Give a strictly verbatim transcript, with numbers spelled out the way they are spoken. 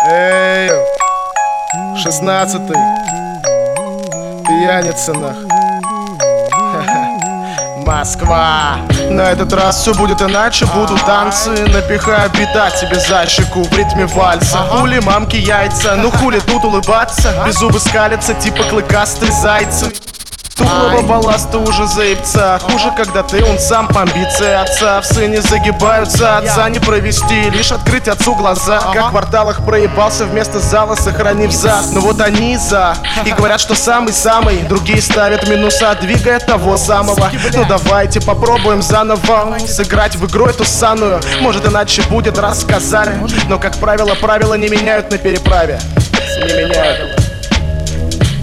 Эй, шестнадцатый, пьяница нах. Москва. На этот раз все будет иначе, будут танцы. Напихаю бита тебе за щеку в ритме вальса. Хули мамки яйца, ну хули тут улыбаться. Без зубы скалятся, типа клыкастый зайца. Тухлого балласта уже заебца. Хуже, когда ты, он сам по амбиции отца. В сыне загибаются, отца не провести, лишь открыть отцу глаза. Как в кварталах проебался вместо зала, сохранив зад. Но вот они за, и говорят, что самый-самый. Другие ставят минуса, двигая того самого. Ну давайте попробуем заново сыграть в игру эту санную. Может иначе будет, рассказали. Но как правило, правила не меняют на переправе. Не меняют.